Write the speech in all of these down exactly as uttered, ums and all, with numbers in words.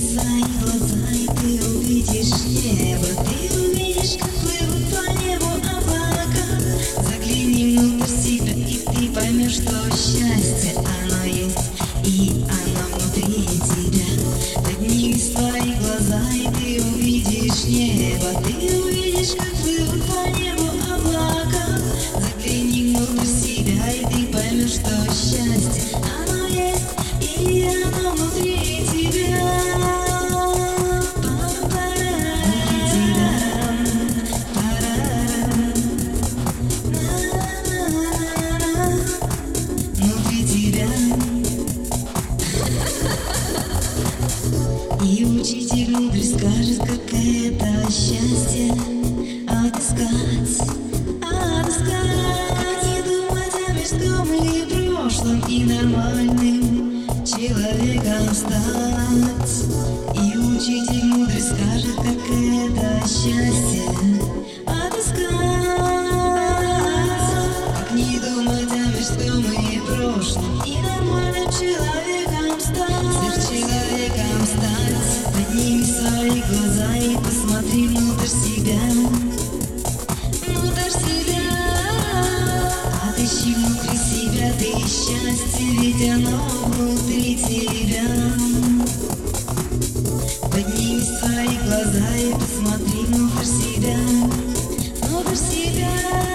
свои глаза, и ты увидишь небо. Ты увидишь, как плывут по небу облака. Загляни внутрь себя, и ты поймешь, что счастье, оно есть, и оно внутри тебя. Подними свои глаза, и ты увидишь небо. Ты увидишь, как плывут по небу облака. Загляни внутрь себя, и ты поймешь, что счастье, оно есть, и оно внутри тебя. И учитель мудрый скажет, как это счастье отыскать, отыскать. Не думать о мирском и прошлом, и нормальным человеком стать. И учитель мудрый скажет, как это счастье отыскать. Как не думать о мирском и прошлом, и нормальным человеком стать. Человеком стать. Подними свои глаза и посмотри внутрь себя, внутрь себя. Отыщи внутри себя ты счастье, ведь оно внутри тебя. Подними свои глаза и посмотри внутрь себя, внутрь себя.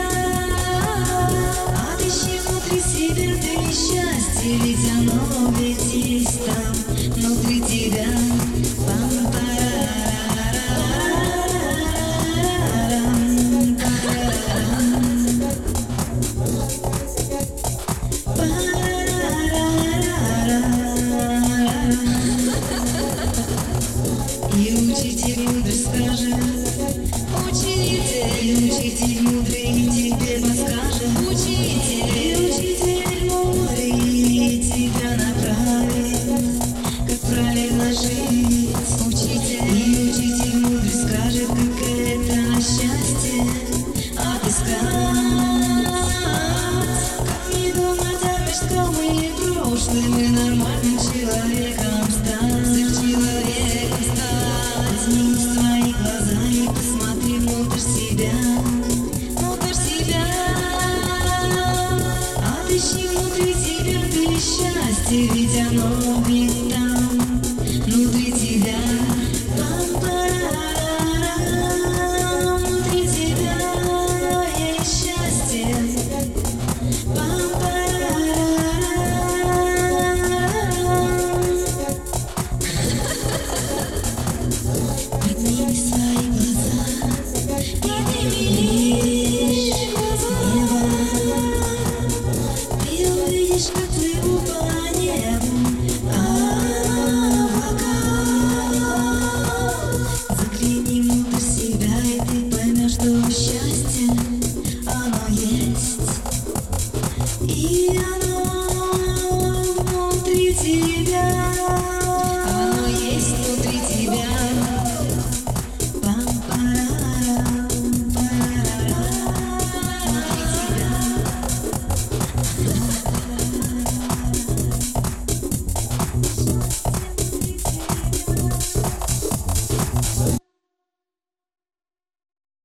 Отыщи внутри себя ты счастье, ведь оно ведь есть там, внутри тебя.